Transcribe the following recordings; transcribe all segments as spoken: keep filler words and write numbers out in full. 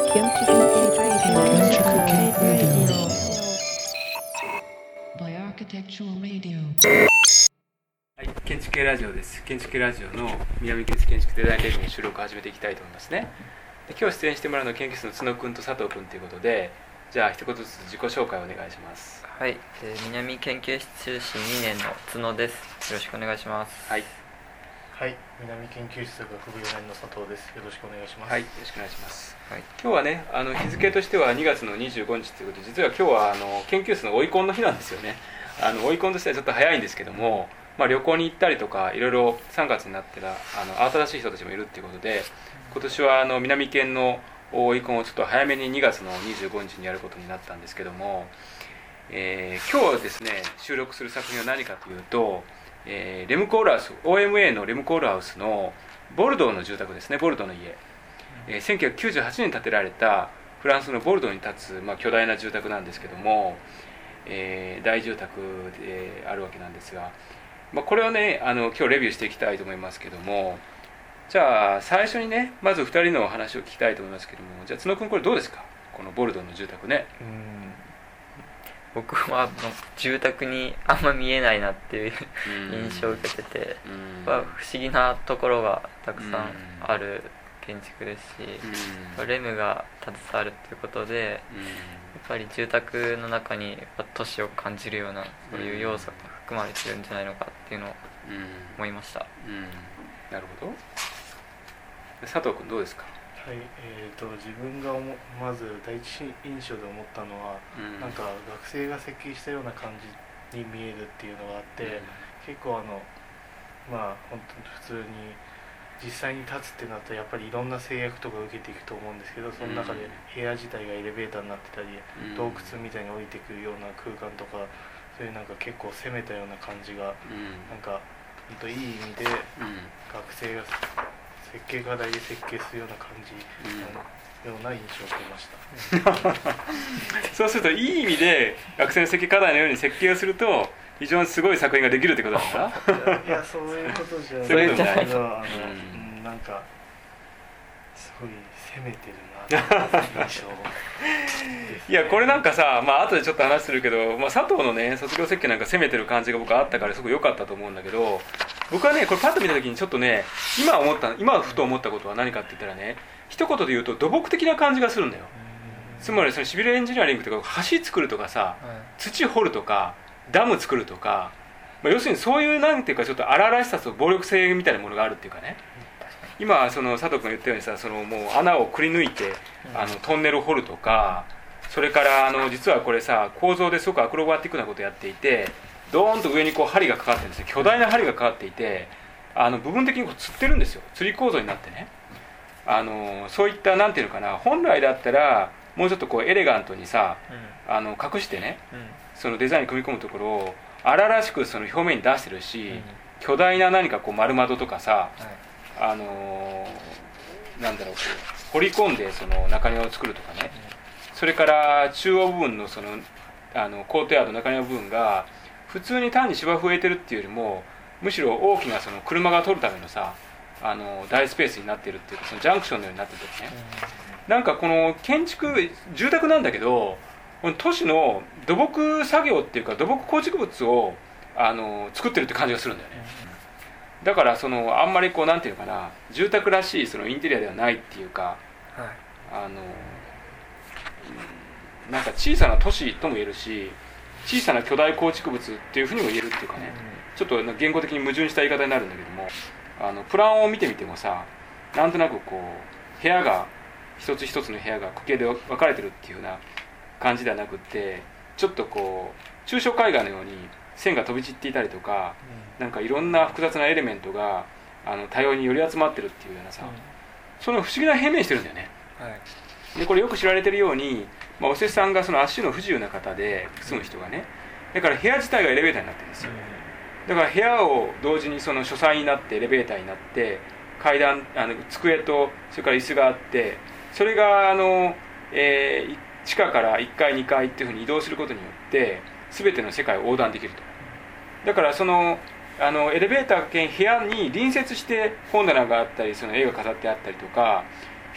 はい、建築系ラジオです。建築系ラジオの南建築建築デザインレビューの収録を始めていきたいと思いますね。で今日出演してもらうのは研究室の角君と佐藤君ということで、じゃあ一言ずつ自己紹介をお願いします。 はい、えー、南研究室修士にねんの角です。よろしくお願いします。 はい、 はい、南研究室学部よねんの佐藤です。よろしくお願いします。 はい、よろしくお願いします。 はい、 今日はね、あの日付としてはにがつのにじゅうごにちということで、実は今日はあの研究室の追い込んの日なんですよね。あの追い込んとしてはちょっと早いんですけども、まあ、旅行に行ったりとかいろいろさんがつになってらあの慌ただしい人たちもいるっていうことで、今年はあの南研の追い込んをちょっと早めににがつのにじゅうごにちにやることになったんですけども、えー、今日ですね収録する作品は何かというと、えー、レムコールハウス オーエムエー のレムコールハウスのボルドーの住宅ですね。ボルドーの家、えー、せんきゅうひゃくきゅうじゅうはちねんに建てられたフランスのボルドーに建つ、まあ、巨大な住宅なんですけども、えー、大住宅であるわけなんですが、まあ、これをねあの今日レビューしていきたいと思いますけども、じゃあ最初にねまずふたりのお話を聞きたいと思いますけども、じゃあ角君これどうですか、このボルドーの住宅ね。 うん、僕は住宅にあんま見えないなっていう印象を受けてて、不思議なところがたくさんある建築ですし、レムが携わるっていうことでやっぱり住宅の中に都市を感じるようなそういう要素が含まれてるんじゃないのかっていうのを思いました。 うんうん、なるほど。佐藤君どうですか。 はい、えーと、自分が思まず第一印象で思ったのは、うん、なんか学生が設計したような感じに見えるっていうのがあって、うん、結構あのまあ本当に普通に実際に立つってなったらやっぱりいろんな制約とか受けていくと思うんですけど、その中で部屋自体がエレベーターになってたり、うん、洞窟みたいに降りてくるような空間とか、そういうなんか結構攻めたような感じが、うん、なんか本当いい意味で、うん、学生が設計課題で設計するような感じのような印象を受けました、 うん、そうするといい意味で学生の設計課題のように設計をすると非常にすごい作品ができるってことですか。 いや、そういうことじゃないけど、あの、うん、なんかすごい攻めてるなって印象いやこれなんかさ、まあ後でちょっと話するけど、まあ、佐藤のね卒業設計なんか攻めてる感じが僕あったからすごく良かったと思うんだけど、僕はねこれパッと見た時にちょっとね今思った今ふと思ったことは何かって言ったらね、一言で言うと土木的な感じがするんだよ。つまりそのシビルエンジニアリングとか橋作るとかさ、土掘るとかダム作るとか、まあ、要するにそういうなんていうかちょっと荒々しさと暴力性みたいなものがあるっていうかね、今その佐藤君が言ったようにさ、そのもう穴をくり抜いてあのトンネルを掘るとか、それからあの実はこれさ構造ですごくアクロバティックなことをやっていて、ドーンと上にこう針がかかってるんですよ。巨大な針がかかっていて、あの部分的にこう吊ってるんですよ。吊り構造になってね、あのそういったなんていうのかな、本来だったらもうちょっとこうエレガントにさ、うん、あの隠してね、うん、そのデザインに組み込むところを荒々しくその表面に出してるし、うん、巨大な何かこう丸窓とかさ、はい、あのなんだろうこう掘り込んでその中庭を作るとかね、うん、それから中央部分のそのあのコートヤード中庭部分が普通に単に芝生植えてるっていうよりも、むしろ大きなその車が通るためのさあの大スペースになっているっていうか、そのジャンクションのようになっててね、うん、なんかこの建築住宅なんだけど、この都市の土木作業っていうか土木構築物をあの作ってるって感じがするんだよね、うん、だからそのあんまりこうなんていうのかな、住宅らしいそのインテリアではないっていうか、はい、あのなんか小さな都市とも言えるし、小さな巨大構築物っていうふうにも言えるっていうかね、ちょっと言語的に矛盾した言い方になるんだけども、あのプランを見てみてもさ、なんとなくこう部屋が一つ一つの部屋が区形で分かれてるっていうような感じではなくって、ちょっとこう抽象絵画のように線が飛び散っていたりとか、うん、なんかいろんな複雑なエレメントがあの多様に寄り集まってるっていうようなさ、うん、その不思議な平面してるんだよね、はい、でこれよく知られてるように、まあ、お施主さんがその足の不自由な方で住む人がね、だから部屋自体がエレベーターになってるんですよ。だから部屋を同時にその書斎になってエレベーターになって、階段あの机とそれから椅子があって、それがあの、えー、地下からいっかいにかいっていうふうに移動することによって全ての世界を横断できると。だからそのあのエレベーター兼部屋に隣接して本棚があったり、その絵が飾ってあったりとか、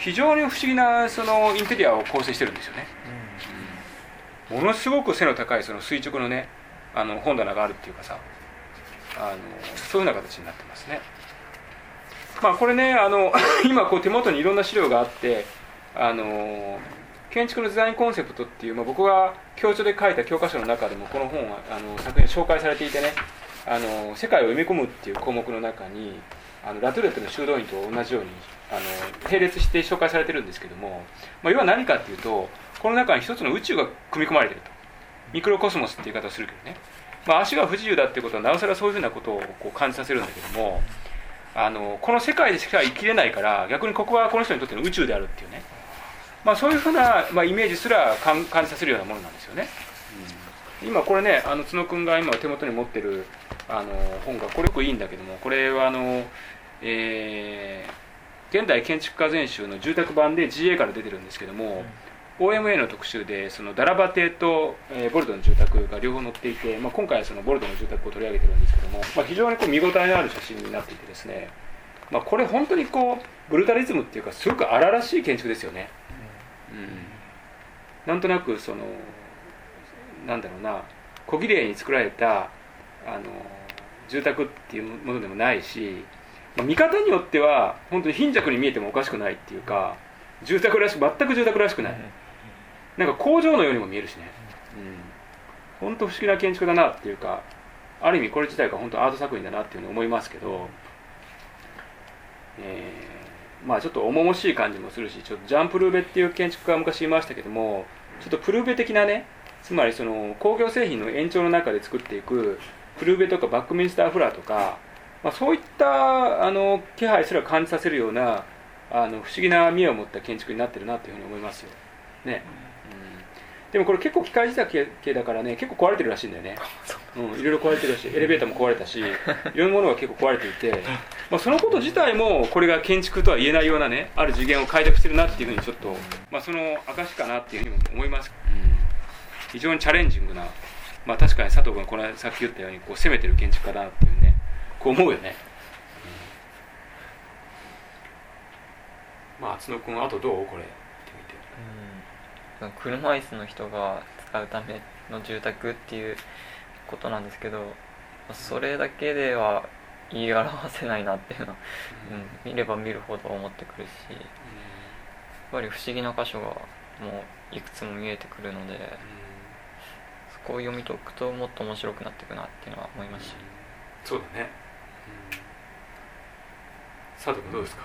非常に不思議なそのインテリアを構成してるんですよね、うん、ものすごく背の高いその垂直のねあの本棚があるっていうかさ、あのそういうような形になってますね。まあこれねあの今こう手元にいろんな資料があって、あの建築のデザインコンセプトっていう、まあ、僕が教著で書いた教科書の中でもこの本はあの作品紹介されていてね、あの世界を読み込むっていう項目の中にあのラトゥレットの修道院と同じようにあの並列して紹介されてるんですけども、まあ、要は何かっていうとこの中に一つの宇宙が組み込まれていると、ミクロコスモスっていう言い方をするけどね、まあ、足が不自由だっていうことはなおさらそういうふうなことをこう感じさせるんだけども、あのこの世界でしか生きれないから逆にここはこの人にとっての宇宙であるっていうね、まあ、そういうふうな、まあ、イメージすら感じさせるようなものなんですよね、うん、今これねあの角くんが今手元に持ってるあの本がこれよくいいんだけども、これはあの、えー、現代建築家全集の住宅版で ジーエー から出てるんですけども、うん、オーエムエー の特集でそのダラバ邸と、えー、ボルドの住宅が両方載っていて、まあ、今回はそのボルドの住宅を取り上げてるんですけども、まあ、非常にこう見応えのある写真になっていてですね、まあ、これ本当にこうブルタリズムっていうかすごく荒々しい建築ですよね、うん、なんとなくそのなんだろうな小綺麗に作られたあの住宅っていうものでもないし、まあ、見方によっては本当に貧弱に見えてもおかしくないっていうか、住宅らしく全く住宅らしくない、なんか工場のようにも見えるしね、うん、本当不思議な建築だなっていうか、ある意味これ自体が本当アート作品だなっていうふうに思いますけど、えー、まあちょっと重々しい感じもするし、ちょっとジャン・プルーベっていう建築家が昔いましたけども、ちょっとプルーベ的なね、つまりその工業製品の延長の中で作っていくプルーベとかバックミンスターフラーとか、まあ、そういったあの気配すら感じさせるようなあの不思議な見栄を持った建築になってるなというふうに思いますよ、ね、うん、でもこれ結構機械自体系だからね、結構壊れてるらしいんだよね、うん、いろいろ壊れてるらしい、エレベーターも壊れたし、いろんなものが結構壊れていて、まあ、そのこと自体もこれが建築とは言えないようなね、ある次元を開拓してるなっていうふうにちょっと、まあ、その証かなっていうふうにも思います、うん、非常にチャレンジングな、まあ、確かに佐藤君がこのさっき言ったようにこう攻めてる建築家だなっていうね、こう思うよね、うん、まあ角君あとどうこれ見てみて、うん、車椅子の人が使うための住宅っていうことなんですけど、それだけでは言い表せないなっていうのは、うん、見れば見るほど思ってくるし、やっぱり不思議な箇所がもういくつも見えてくるので、そこを読み解くともっと面白くなっていくなっていうのは思いました。 そうだね、うん、佐藤君どうですか、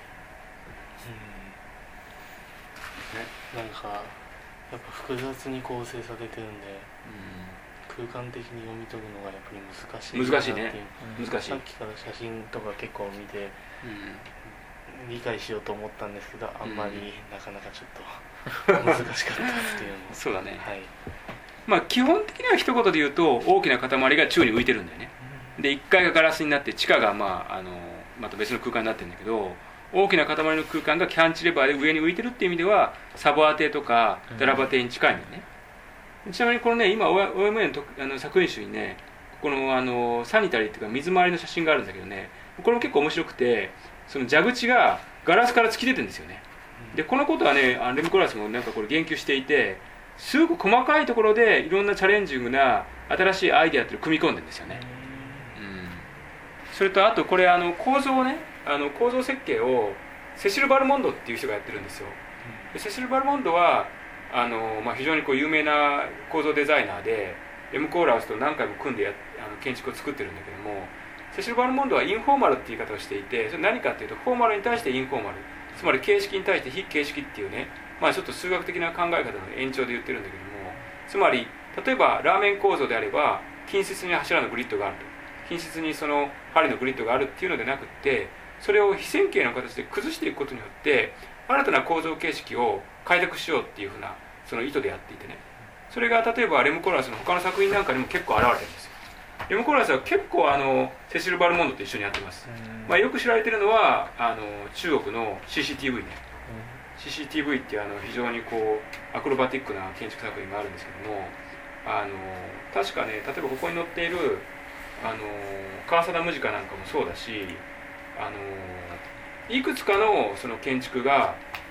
うんね、なんかやっぱ複雑に構成されてるんで、うん、空間的に読み解くのがやっぱり難しい難しいね、難しい。 さっきから写真とか結構見て、うん、理解しようと思ったんですけど、あんまりなかなかちょっと難しかったっていうのそうだね、 はい、 まあ基本的には一言で言うと大きな塊が宙に浮いてるんだよね、うん、でいっかいがガラスになって地下が、まあ、あのまた別の空間になってるんだけど、大きな塊の空間がキャンチレバーで上に浮いてるっていう意味ではサボア邸とかダラバ邸に近いんだよね、うん、ちなみにこのね今 オーエムエー の, とあの作品集にね、このあのサニタリーっていうか水回りの写真があるんだけどね、これも結構面白くて、その蛇口がガラスから突き出てるんですよね。でこのことはね、レムコラスもなんかこれ言及していて、すごく細かいところでいろんなチャレンジングな新しいアイデアっていうのを組み込んでるんですよね、うん、それとあとこれあの構造をね、あの構造設計をセシル・バルモンドっていう人がやってるんですよ。でセシル・バルモンドはあの、まあ、非常にこう有名な構造デザイナーで、レム・コーラスと何回も組んでやあの建築を作ってるんだけども、セシル・バルモンドはインフォーマルっていう言い方をしていて、それ何かっていうとフォーマルに対してインフォーマル、つまり形式に対して非形式っていうね、まあ、ちょっと数学的な考え方の延長で言ってるんだけども、つまり例えばラーメン構造であれば均質に柱のグリッドがあると、均質にその針のグリッドがあるっていうのでなくって、それを非線形の形で崩していくことによって新たな構造形式を開拓しようっていうふうなその意図でやっていてね、それが例えばレム・コーラスの他の作品なんかにも結構現れてるんですよ。レム・コーラスは結構あのセシル・バルモンドと一緒にやってます、まあ、よく知られてるのはあの中国の シーシーティーブイ ね、シーシーティーブイ っていうあの非常にこうアクロバティックな建築作品があるんですけども、あの確かね、例えばここに載っているあの川貞ムジカなんかもそうだし、あのいくつかのその建築が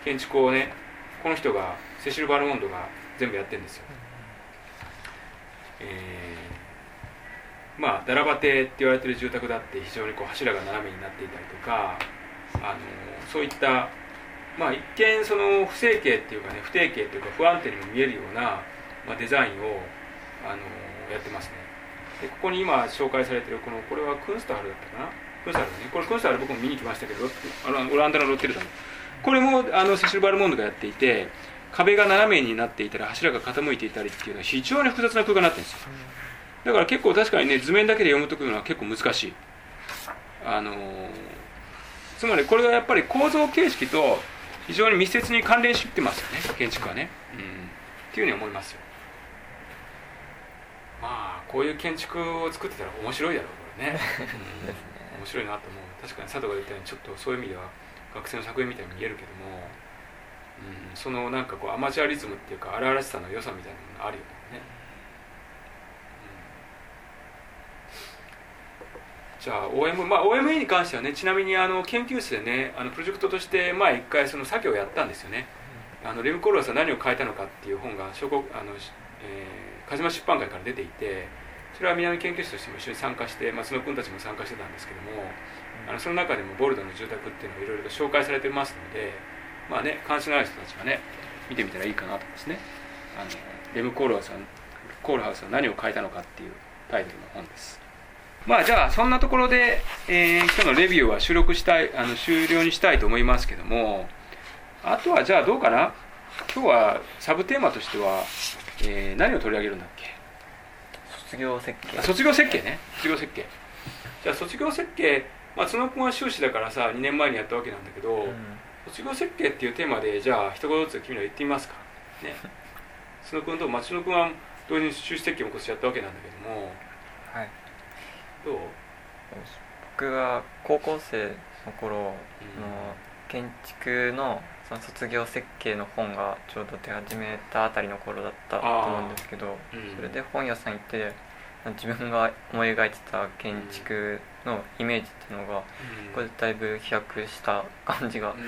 建築をねこの人がセシル・バルモンドが全部やってるんですよ。えー、まあダラバテって言われてる住宅だって非常にこう柱が斜めになっていたりとか、あのそういったまあ一見その不整形っていうかね不定形っていうか不安定にも見えるような、まあ、デザインをあのやってますね。でここに今紹介されてるこのこれはクンスタハルだったかな、クンスタハルね、これクンスタハル僕も見に来ましたけど、あのオランダのロッテルダム、これもあのセシル・バルモンドがやっていて、壁が斜めになっていたり柱が傾いていたりっていうのは非常に複雑な空間になってるんですよ。だから結構確かにね図面だけで読むとくのは結構難しい。あのー、つまりこれはやっぱり構造形式と非常に密接に関連してってますよね、建築はね、うん、っていうふうに思いますよ。まあこういう建築を作ってたら面白いだろうこれね、うん、面白いなと思う。確かに佐藤が言ったようにちょっとそういう意味では学生の作品みたいに見えるけども、うん、そのなんかこうアマチュアリズムっていうか荒々しさの良さみたいなものあるよね、うん、じゃあ オーエム、まあ オーエムエー に関してはね、ちなみにあの研究室でねあのプロジェクトとして前一回その作業をやったんですよね。あのレヴ・コルワスは何を変えたのかっていう本が小国あの、えー、鹿島出版会から出ていて、それは南研究室としても一緒に参加して、まあ、角君たちも参加してたんですけども、あのその中でもボルドの住宅っていうのがいろいろと紹介されてますので、まあね、関心のある人たちがね見てみたらいいかなと思いますね。あのレム・コールハウスはコールハウスは何を変えたのかっていうタイトルの本です。まあじゃあそんなところで、えー、今日のレビューは収録したいあの終了にしたいと思いますけども、あとはじゃあどうかな。今日はサブテーマとしては、えー、何を取り上げるんだっけ。 卒業設計。 あ、卒業設計ね。卒業設計。じゃあ卒業設計、まあ、角君は修士だからさにねんまえにやったわけなんだけど、うん、卒業設計っていうテーマでじゃあ一言ずつ君ら言ってみますかね。角君と松野君は同時に修士設計も今年やったわけなんだけども、 はい、 どう？ 僕が高校生の頃の建築のその卒業設計の本がちょうど出始めたあたりの頃だったと思うんですけど、うん、それで本屋さん行って自分が思い描いてた建築のイメージっていうのが、うん、これだいぶ飛躍した感じがあって、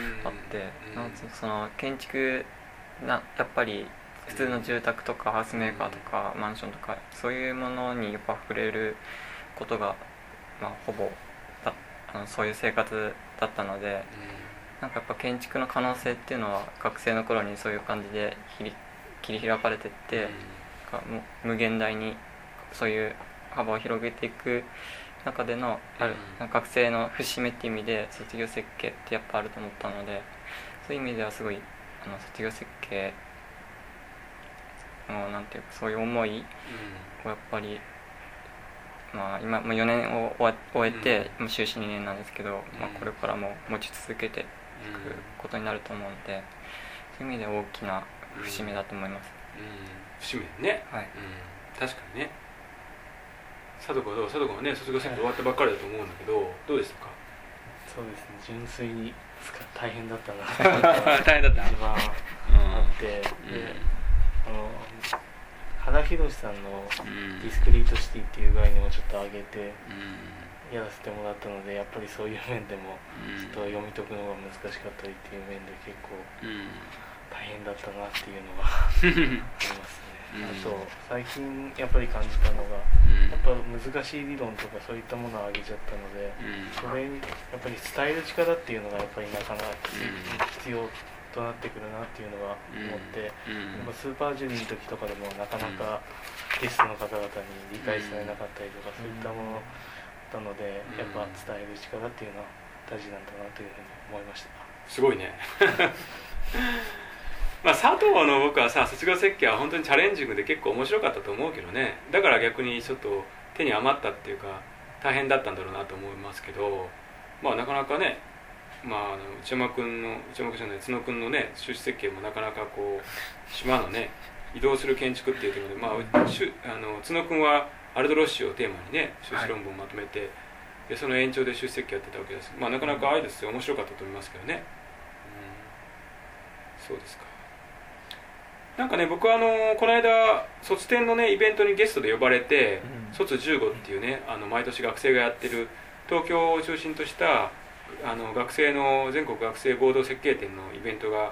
うん、なんかその建築なやっぱり普通の住宅とかハウスメーカーとかマンションとかそういうものにやっぱ触れることが、まあ、ほぼだあのそういう生活だったので、なんかやっぱ建築の可能性っていうのは学生の頃にそういう感じで切り開かれていって、うん、無限大にそういう幅を広げていく中でのある、うん、学生の節目っていう意味で卒業設計ってやっぱあると思ったので、そういう意味ではすごいあの卒業設計のなんていうかそういう思いをやっぱり、まあ、今もうよねんを終えて、うん、修士にねんなんですけど、うんまあ、これからも持ち続けていくことになると思うので、そういう意味で大きな節目だと思います、 うんうん、節目ね、はいうん、確かにね。佐藤君はどう？佐藤君はね卒業設計終わったばっかりだと思うんだけど、どうでしたか？ そうですね、純粋に大変だったな大変だった一番あって、うん、であの原宏さんのディスクリートシティっていう概念をちょっと上げてやらせてもらったので、やっぱりそういう面でもちょっと読み解くのが難しかったりっていう面で結構大変だったなっていうのがありますね。あと最近やっぱり感じたのが、やっぱ難しい理論とかそういったものを挙げちゃったので、それにやっぱり伝える力っていうのがやっぱりなかなか必要となってくるなっていうのが思って、うんうん、スーパージュリーの時とかでもなかなかゲストの方々に理解されなかったりとか、そういったものだので、やっぱ伝える力っていうのは大事なんだなというふうに思いました。 すごいねまあ佐藤の僕はさ卒業設計は本当にチャレンジングで結構面白かったと思うけどね。だから逆にちょっと手に余ったっていうか大変だったんだろうなと思いますけど、まあなかなかね、まあ、あの内山君の内山君じゃない角君のね修士設計もなかなかこう島のね移動する建築っていうところで、まあ、しゅあの角君はアルドロッシュをテーマにね修士論文をまとめて、はい、でその延長で修士設計やってたわけです。まあなかなかあれですよ面白かったと思いますけどね、うん、そうですか。なんかね僕はあのこの間卒展のねイベントにゲストで呼ばれて、うん、卒じゅうごっていうねあの毎年学生がやってる東京を中心としたあの学生の全国学生合同設計展のイベントが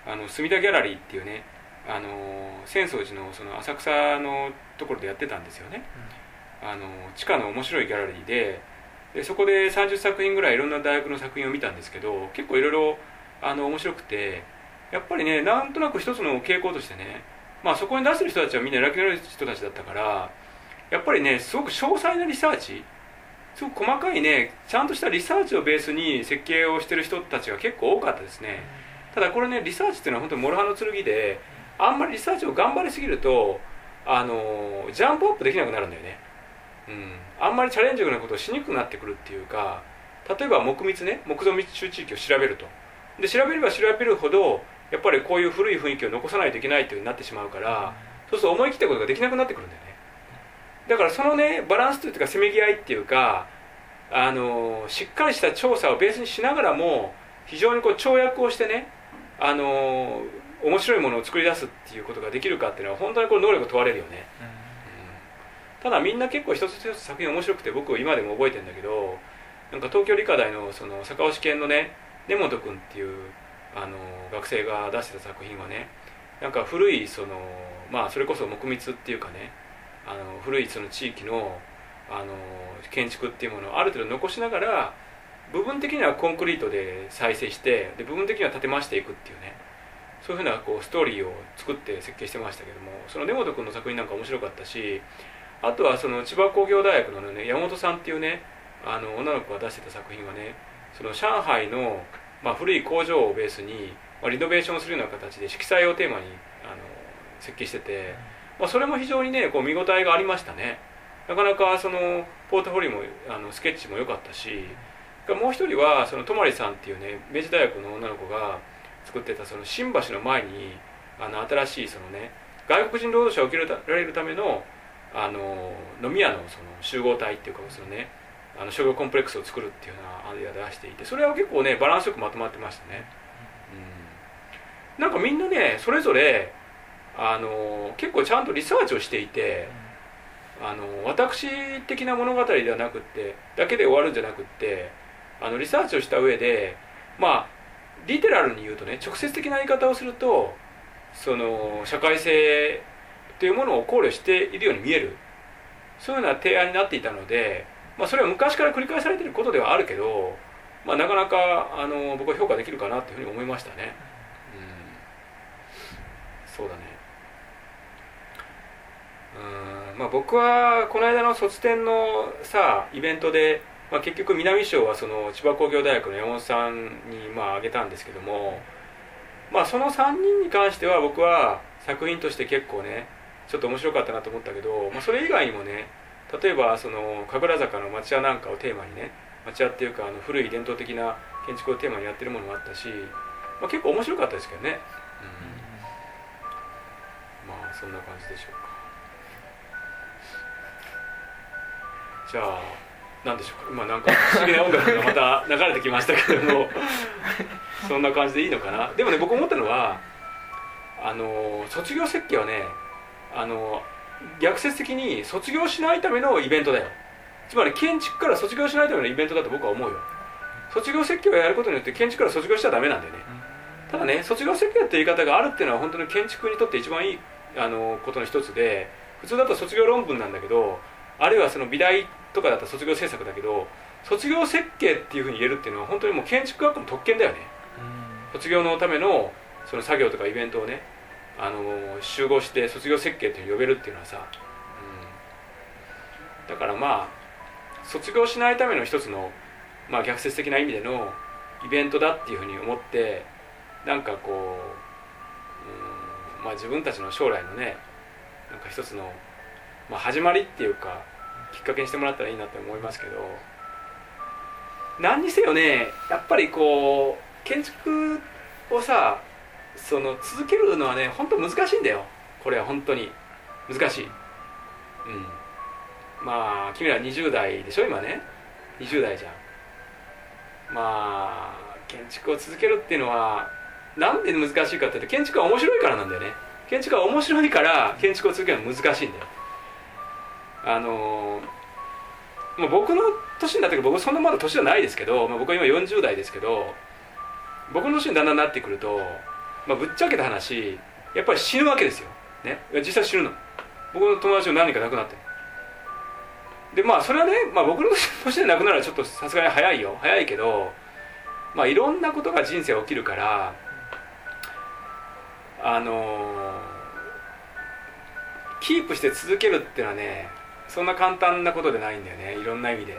あの隅田ギャラリーっていうね、あの浅草寺のその浅草のところでやってたんですよね、うん、あの地下の面白いギャラリーで、でそこでさんじゅっさく品ぐらいいろんな大学の作品を見たんですけど、結構いろいろあの面白くて、やっぱりねなんとなく一つの傾向としてね、まあそこに出してる人たちはみんな楽器のある人たちだったから、やっぱりねすごく詳細なリサーチ、すごく細かいねちゃんとしたリサーチをベースに設計をしてる人たちが結構多かったですね。ただこれねリサーチっていうのは本当に諸刃の剣で、あんまりリサーチを頑張りすぎるとあのジャンプアップできなくなるんだよね、うん、あんまりチャレンジングなことをしにくくなってくるっていうか、例えば木密ね、木造密集地域を調べると、で調べれば調べるほどやっぱりこういう古い雰囲気を残さないといけないっていう風になってしまうから、そうすると思い切ったことができなくなってくるんだよね。だからそのねバランスというかせめぎ合いっていうか、あのしっかりした調査をベースにしながらも非常にこう跳躍をしてね、あの面白いものを作り出すっていうことができるかっていうのは本当にこれ能力が問われるよね、うんうん、ただみんな結構一つ一つ作品面白くて、僕今でも覚えてるんだけど、なんか東京理科大のその坂尾試験のね根本君っていうあの学生が出してた作品はね、なんか古いそのまあそれこそ木密っていうかね、あの古いその地域のあの建築っていうものをある程度残しながら、部分的にはコンクリートで再生して、で部分的には建て増していくっていうね、そういうふうなこうストーリーを作って設計してましたけども、その根本君の作品なんか面白かったし、あとはその千葉工業大学のね山本さんっていうねあの女の子が出してた作品はね、その上海の、まあ、古い工場をベースに、まあ、リノベーションするような形で色彩をテーマにあの設計してて、まあ、それも非常にねこう見応えがありましたね。なかなかそのポートフォリオもあのスケッチも良かったし、もう一人はその泊さんっていうね明治大学の女の子が作ってたその新橋の前にあの新しいそのね外国人労働者を受け入れられるためのあの飲み屋のその集合体っていうか、そのねあの商業コンプレックスを作るっていうようなアイデアを出していて、それは結構ねバランスよくまとまってましたね、うん、なんかみんなねそれぞれあの結構ちゃんとリサーチをしていて、あの私的な物語ではなくってだけで終わるんじゃなくって、あのリサーチをした上で、まあリテラルに言うとね直接的な言い方をすると、その社会性というものを考慮しているように見える、そういうような提案になっていたので、まあ、それは昔から繰り返されていることではあるけど、まあ、なかなかあの僕は評価できるかなというふうに思いましたね、うん、そうだね。うん、まあ、僕はこの間の卒展のさイベントで、まあ、結局南賞はその千葉工業大学の山本さんにまあ挙げたんですけども、まあ、そのさんにんに関しては僕は作品として結構ねちょっと面白かったなと思ったけど、まあ、それ以外にもね、例えばその神楽坂の町屋なんかをテーマにね、町屋っていうかあの古い伝統的な建築をテーマにやってるものがあったし、まあ、結構面白かったですけどね、うん、まあそんな感じでしょうか。じゃあ何でしょうか、今なんか不思議な音楽がまた流れてきましたけどもそんな感じでいいのかな。でもね僕思ったのはあの卒業設計はねあの逆説的に卒業しないためのイベントだよ。つまり建築から卒業しないためのイベントだと僕は思うよ。卒業設計をやることによって建築から卒業しちゃダメなんだよね。ただね卒業設計って言い方があるっていうのは本当に建築にとって一番いいあのことの一つで、普通だと卒業論文なんだけど、あるいはその美大とかだったら卒業制作だけど、卒業設計っていうふうに言えるっていうのは本当にもう建築学科の特権だよね。卒業のためのその作業とかイベントをねあの集合して卒業設計っていうふうに呼べるっていうのはさ、うん、だからまあ卒業しないための一つの、まあ、逆説的な意味でのイベントだっていうふうに思って、なんかこう、うん、まあ自分たちの将来のねなんか一つの、まあ、始まりっていうかきっかけにしてもらったらいいなって思いますけど、何にせよねやっぱりこう建築をさその続けるのはね本当難しいんだよ。これは本当に難しい。うん、まあ君らにじゅう代でしょ今ね、にじゅう代じゃん。まあ建築を続けるっていうのはなんで難しいかっていうと、建築は面白いからなんだよね。建築は面白いから建築を続けるのは難しいんだよ。あのー、もう僕の年になってくる、僕そんなまだ年じゃないですけど、まあ、僕は今よんじゅう代ですけど、僕の年にだんだんなってくるとまあ、ぶっちゃけた話やっぱり死ぬわけですよ、ね、実際死ぬの。僕の友達も何人か亡くなってでまあそれはね、まあ、僕の年で亡くなるのはちょっとさすがに早いよ早いけど、まあいろんなことが人生起きるからあのー、キープして続けるっていうのはねそんな簡単なことでないんだよね、いろんな意味で、うん、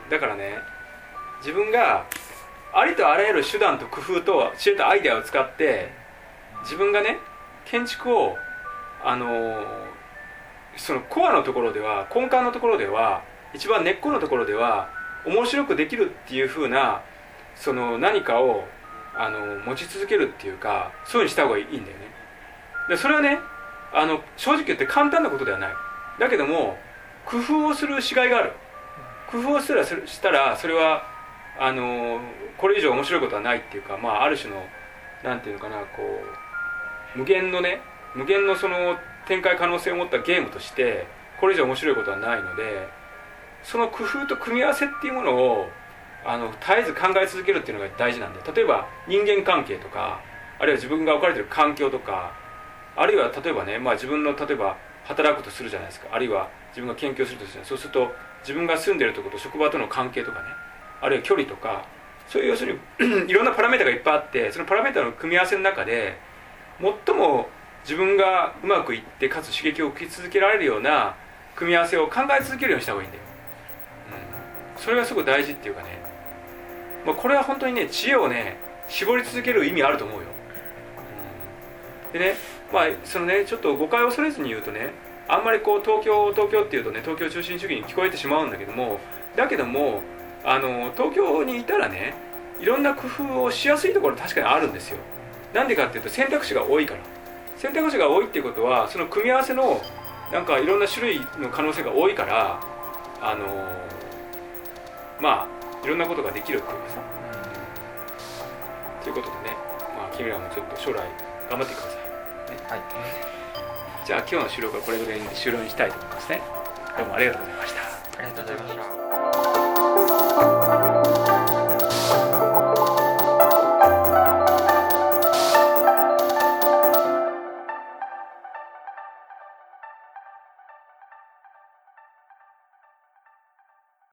だからね自分がありとあらゆる手段と工夫と知恵とアイデアを使って自分がね建築をあのー、そのコアのところでは根幹のところでは一番根っこのところでは面白くできるっていう風なその何かをあの持ち続けるっていうかそういうふうにした方がいいんだよね。でそれはねあの正直言って簡単なことではない。だけども工夫をするしがいがある。工夫をしたらしたらそれはあのこれ以上面白いことはないっていうか、まあ、ある種のなんていうのかなこう無限のね無限のその展開可能性を持ったゲームとしてこれ以上面白いことはないのでその工夫と組み合わせっていうものをあの絶えず考え続けるっていうのが大事なんで、例えば人間関係とかあるいは自分が置かれている環境とかあるいは例えばね、まあ、自分の例えば働くとするじゃないですか、あるいは自分が研究するとするじゃない、そうすると自分が住んでいるところと職場との関係とかねあるいは距離とかそういう要するにいろんなパラメータがいっぱいあってそのパラメータの組み合わせの中で最も自分がうまくいってかつ刺激を受け続けられるような組み合わせを考え続けるようにした方がいいんだよ、うん、それがすごく大事っていうかね、まあ、これは本当にね知恵をね絞り続ける意味あると思うよ、うん、でねまあそのねちょっと誤解を恐れずに言うとねあんまりこう東京東京っていうとね東京中心主義に聞こえてしまうんだけどもだけどもあの東京にいたらねいろんな工夫をしやすいところ確かにあるんですよ。なんでかっていうと選択肢が多いから選択肢が多いっていうことはその組み合わせのなんかいろんな種類の可能性が多いからあのまあいろんなことができるっていうかさ、うん、ということでね、まあ、君らもちょっと将来頑張ってください、ねはい、 じゃあ今日の収録はこれぐらいに終了にしたいと思いますね。どうもありがとうございました。 ありがとうございました。